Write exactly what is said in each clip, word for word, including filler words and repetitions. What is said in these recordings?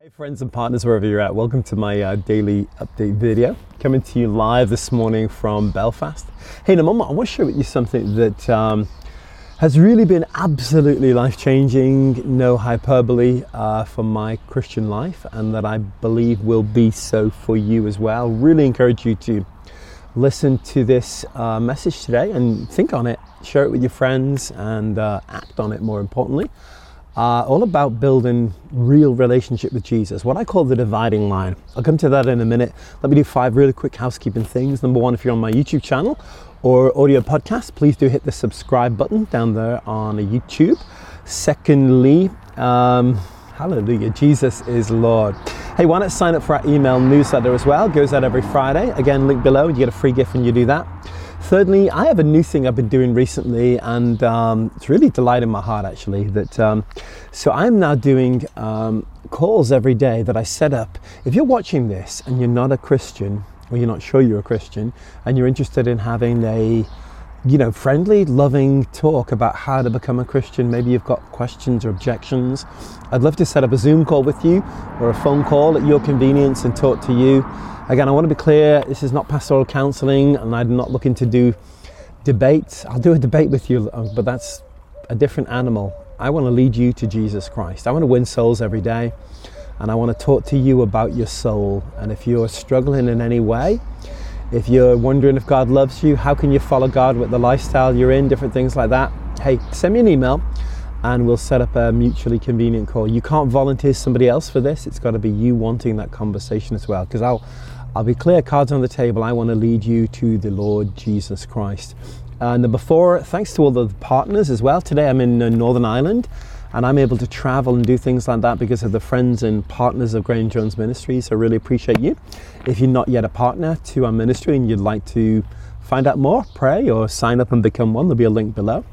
Hey friends and partners, wherever you're at, welcome to my uh, daily update video. Coming to you live this morning from Belfast. Hey, in a moment I want to share with you something that um, has really been absolutely life-changing, no hyperbole, uh, for my Christian life, and that I believe will be so for you as well. Really encourage you to listen to this uh, message today and think on it, share it with your friends, and uh, act on it, more importantly. Uh, all about building real relationship with Jesus, what I call the dividing line. I'll come to that in a minute. Let me do five really quick housekeeping things. Number one, if you're on my YouTube channel or audio podcast, please do hit the subscribe button down there on YouTube. Secondly, um, hallelujah, Jesus is Lord. Hey, why not sign up for our email newsletter as well? It goes out every Friday. Again, link below. You get a free gift when you do that. Thirdly, I have a new thing I've been doing recently, and um, it's really delighting my heart actually. That um, so I'm now doing um, calls every day that I set up. If you're watching this and you're not a Christian, or you're not sure you're a Christian, and you're interested in having a you know, friendly, loving talk about how to become a Christian, maybe you've got questions or objections, I'd love to set up a Zoom call with you or a phone call at your convenience and talk to you. Again, I want to be clear, this is not pastoral counseling, and I'm not looking to do debates. I'll do a debate with you, but that's a different animal. I want to lead you to Jesus Christ. I want to win souls every day, and I want to talk to you about your soul. And if you're struggling in any way, if you're wondering if God loves you, how can you follow God with the lifestyle you're in, different things like that, hey, send me an email and we'll set up a mutually convenient call. You can't volunteer somebody else for this. It's got to be you wanting that conversation as well. Because I'll, I'll be clear, cards on the table. I want to lead you to the Lord Jesus Christ. Uh, number four, thanks to all the partners as well. Today I'm in uh, Northern Ireland, and I'm able to travel and do things like that because of the friends and partners of Graham Jones Ministries. I really appreciate you. If you're not yet a partner to our ministry and you'd like to find out more, pray or sign up and become one, there'll be a link below.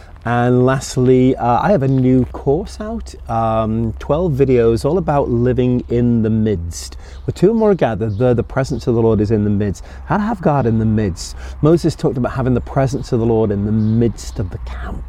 And lastly, uh, I have a new course out, um, twelve videos all about living in the midst. Where two or more are gathered, the, the presence of the Lord is in the midst. How to have God in the midst. Moses talked about having the presence of the Lord in the midst of the camp,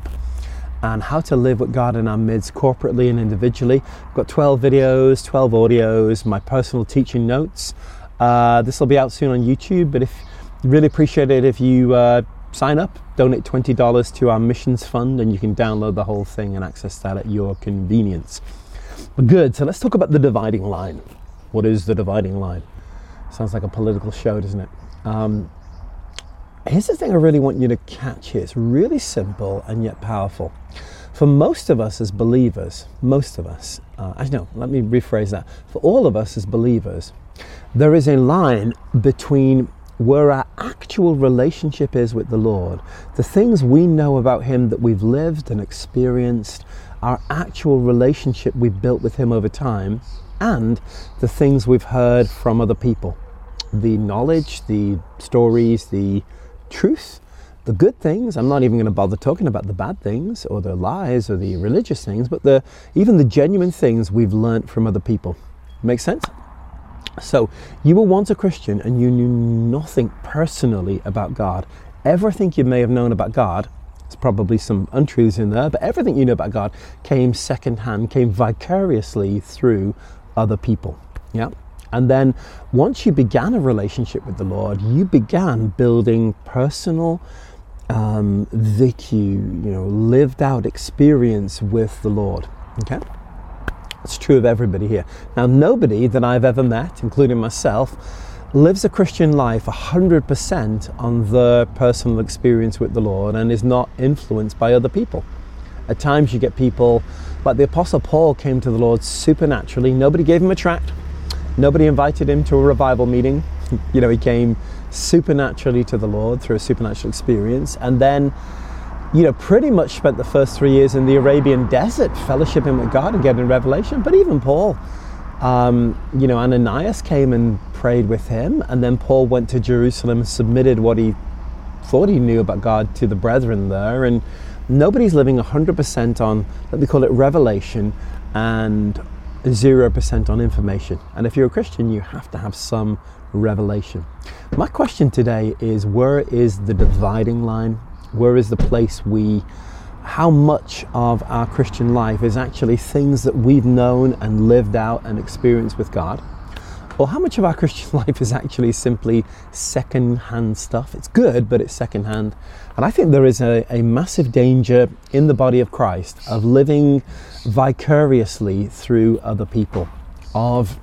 and how to live with God in our midst, corporately and individually. I've got twelve videos, twelve audios, my personal teaching notes. Uh, this will be out soon on YouTube, but if you really appreciate it if you uh, sign up, donate twenty dollars to our missions fund, and you can download the whole thing and access that at your convenience. But good, so let's talk about the dividing line. What is the dividing line? Sounds like a political show, doesn't it? Um, Here's the thing I really want you to catch here. It's really simple and yet powerful. For most of us as believers, most of us, uh, actually no, let me rephrase that. For all of us as believers, there is a line between where our actual relationship is with the Lord, the things we know about Him that we've lived and experienced, our actual relationship we've built with Him over time, and the things we've heard from other people. The knowledge, the stories, the truth, the good things. I'm not even going to bother talking about the bad things or the lies or the religious things, but the even the genuine things we've learned from other people. Make sense? So you were once a Christian and you knew nothing personally about God. Everything you may have known about God, there's probably some untruths in there, but everything you know about God came secondhand, came vicariously through other people. Yeah. And then once you began a relationship with the Lord, you began building personal, um, vicu, you know, lived out experience with the Lord. Okay? It's true of everybody here. Now, nobody that I've ever met, including myself, lives a Christian life one hundred percent on their personal experience with the Lord and is not influenced by other people. At times you get people, like the Apostle Paul came to the Lord supernaturally. Nobody gave him a tract. Nobody invited him to a revival meeting. You know, he came supernaturally to the Lord through a supernatural experience, and then, you know, pretty much spent the first three years in the Arabian desert fellowshipping with God and getting revelation. But even Paul, um, you know, Ananias came and prayed with him, and then Paul went to Jerusalem and submitted what he thought he knew about God to the brethren there. And nobody's living one hundred percent on, let me call it revelation, and zero percent on information. And if you're a Christian, you have to have some revelation. My question today is, where is the dividing line? Where is the place we how much of our Christian life is actually things that we've known and lived out and experienced with God, or how much of our Christian life is actually simply second-hand stuff. It's good, but it's second-hand. And I think there is a, a massive danger in the body of Christ of living vicariously through other people, of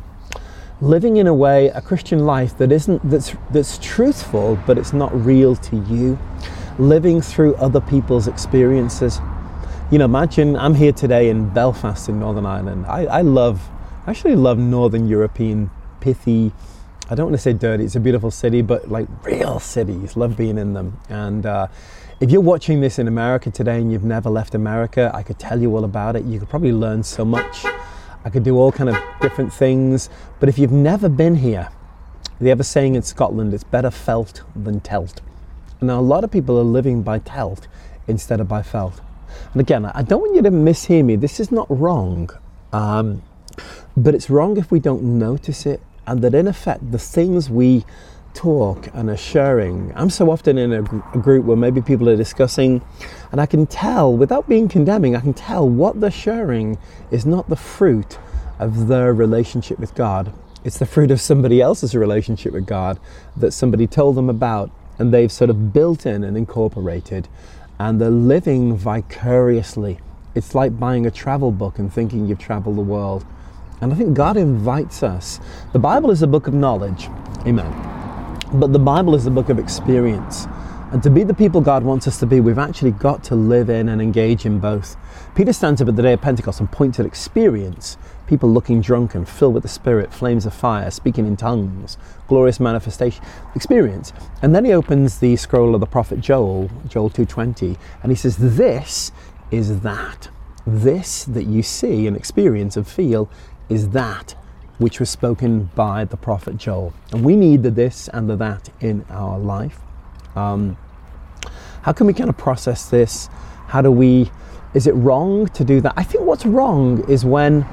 living in a way, a Christian life that isn't, that's, that's truthful, but it's not real to you. Living through other people's experiences. You know, imagine I'm here today in Belfast in Northern Ireland. I, I love, I actually love Northern European, pithy, I don't want to say dirty, it's a beautiful city, but like real cities, love being in them. And uh, if you're watching this in America today and you've never left America, I could tell you all about it. You could probably learn so much. I could do all kind of different things. But if you've never been here, they have a saying in Scotland, it's better felt than telt. Now, a lot of people are living by telt instead of by felt. And again, I don't want you to mishear me. This is not wrong, um, but it's wrong if we don't notice it. And that in effect, the things we talk and are sharing, I'm so often in a, gr- a group where maybe people are discussing, and I can tell, without being condemning, I can tell what they're sharing is not the fruit of their relationship with God. It's the fruit of somebody else's relationship with God that somebody told them about, and they've sort of built in and incorporated, and they're living vicariously. It's like buying a travel book and thinking you've traveled the world. And I think God invites us. The Bible is a book of knowledge, amen. But the Bible is a book of experience. And to be the people God wants us to be, we've actually got to live in and engage in both. Peter stands up at the day of Pentecost and points at experience. People looking drunken, filled with the Spirit, flames of fire, speaking in tongues, glorious manifestation, experience. And then he opens the scroll of the prophet Joel, Joel two twenty, and he says, this is that. This that you see and experience and feel is that which was spoken by the prophet Joel. And we need the this and the that in our life. Um, how can we kind of process this? How do we, is it wrong to do that? I think what's wrong is when,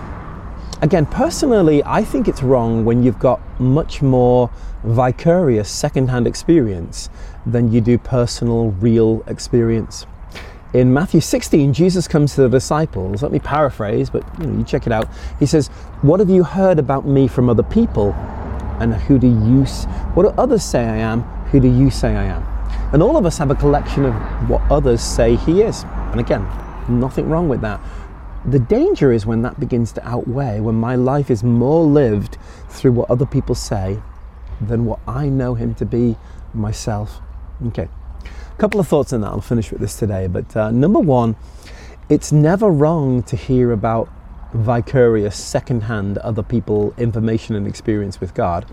again, personally, I think it's wrong when you've got much more vicarious second-hand experience than you do personal, real experience. In Matthew sixteen, Jesus comes to the disciples. Let me paraphrase, but you know, you check it out. He says, what have you heard about me from other people? And who do you, what do others say I am? Who do you say I am? And all of us have a collection of what others say he is. And again, nothing wrong with that. The danger is when that begins to outweigh, when my life is more lived through what other people say than what I know him to be myself. Okay. A couple of thoughts on that. I'll finish with this today. But uh, number one, it's never wrong to hear about vicarious, second-hand, other people information and experience with God.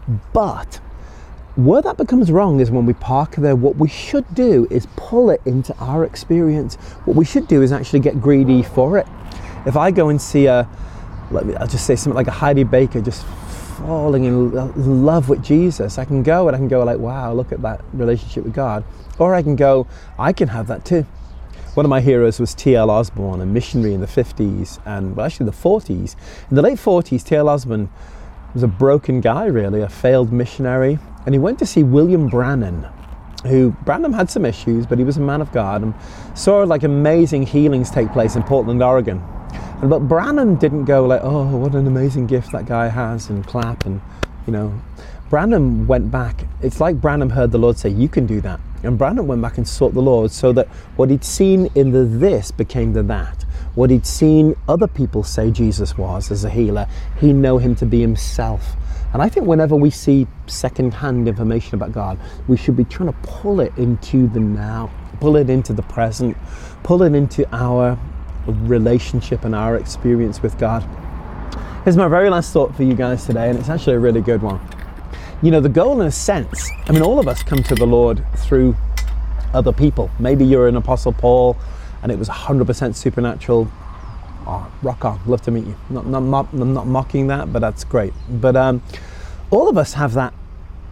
But where that becomes wrong is when we park there. What we should do is pull it into our experience. What we should do is actually get greedy for it. If I go and see a, let me, I'll just say something like a Heidi Baker just falling in love with Jesus, I can go and I can go like, wow, look at that relationship with God. Or I can go, I can have that too. One of my heroes was T L Osborne, a missionary in the fifties and well, actually the forties. In the late forties, T L Osborne was a broken guy really, a failed missionary. And he went to see William Branham, who, Branham had some issues, but he was a man of God and saw like amazing healings take place in Portland, Oregon. And, but Branham didn't go like, oh, what an amazing gift that guy has and clap and, you know. Branham went back. It's like Branham heard the Lord say, you can do that. And Branham went back and sought the Lord so that what he'd seen in the this became the that. What he'd seen other people say Jesus was as a healer, he know him to be himself. And I think whenever we see second-hand information about God, we should be trying to pull it into the now, pull it into the present, pull it into our relationship and our experience with God. Here's my very last thought for you guys today, and it's actually a really good one. You know, the goal in a sense, I mean, all of us come to the Lord through other people. Maybe you're an Apostle Paul and it was one hundred percent supernatural. Oh, rock on, love to meet you. Not, not, not, I'm not mocking that, but that's great. But um, all of us have that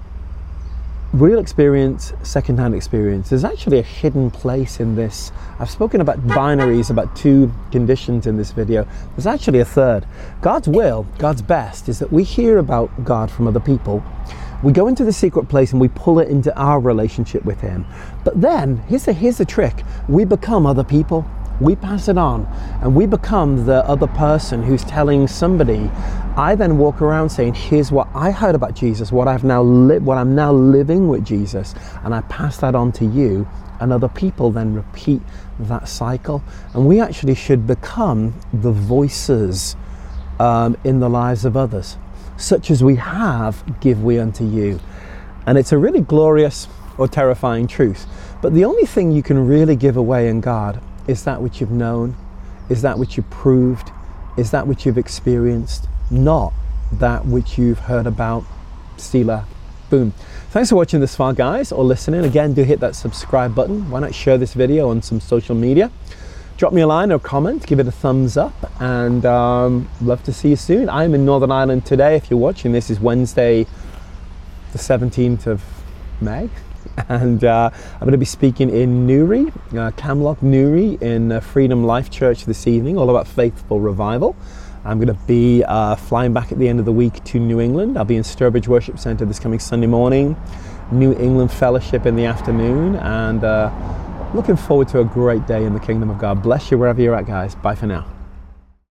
real experience, second-hand experience. There's actually a hidden place in this. I've spoken about binaries, about two conditions in this video. There's actually a third. God's will, God's best, is that we hear about God from other people. We go into the secret place and we pull it into our relationship with him. But then, here's the, here's the trick. We become other people. We pass it on, and we become the other person who's telling somebody. I then walk around saying, here's what I heard about Jesus, what I've now li- what I'm now living with Jesus, and I pass that on to you, and other people then repeat that cycle. And we actually should become the voices um, in the lives of others. Such as we have, give we unto you. And it's a really glorious or terrifying truth. But the only thing you can really give away in God is that which you've known, is that which you've proved, is that which you've experienced, not that which you've heard about. Stila. Boom. Thanks for watching this far, guys, or listening. Again, do hit that subscribe button. Why not share this video on some social media? Drop me a line or comment, give it a thumbs up, and um, love to see you soon. I'm in Northern Ireland today. If you're watching, this is Wednesday, the seventeenth of May. And uh, I'm going to be speaking in Newry, uh, Camlock Newry, in uh, Freedom Life Church this evening, all about faithful revival. I'm going to be uh, flying back at the end of the week to New England. I'll be in Sturbridge Worship Centre this coming Sunday morning, New England Fellowship in the afternoon, and uh, looking forward to a great day in the kingdom of God. Bless you wherever you're at, guys. Bye for now.